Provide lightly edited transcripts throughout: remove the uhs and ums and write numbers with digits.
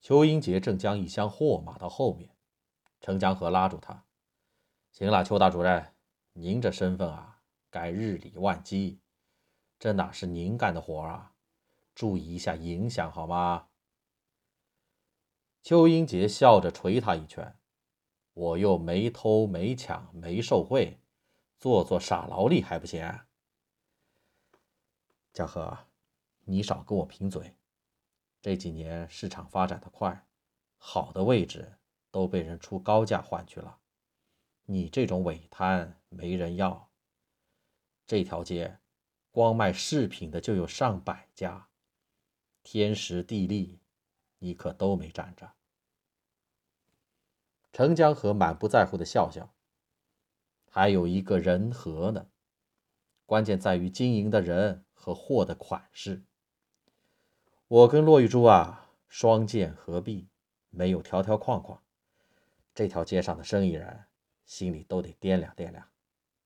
邱英杰正将一箱货码到后面，程江河拉住他：“行了，邱大主任，您这身份啊，该日理万机，这哪是您干的活啊？注意一下影响好吗？”邱英杰笑着捶他一拳：“我又没偷没抢没受贿，做傻劳力还不行？”江河，你少跟我贫嘴。这几年市场发展的快，好的位置都被人出高价换去了，你这种伪摊没人要。这条街光卖饰品的就有上百家，天时地利你可都没占着。程江河满不在乎的笑笑：“还有一个人和呢，关键在于经营的人和货的款式。我跟骆玉珠啊，双剑合璧，没有条条框框，这条街上的生意人心里都得掂量掂量。”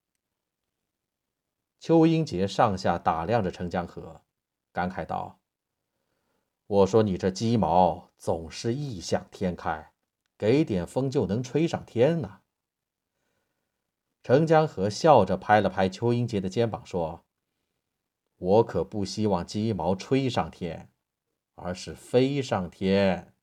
邱英杰上下打量着程江河，感慨道：“我说你这鸡毛总是异想天开，给点风就能吹上天呢。”程江河笑着拍了拍邱英杰的肩膀，说：“我可不希望鸡毛吹上天，而是飞上天。”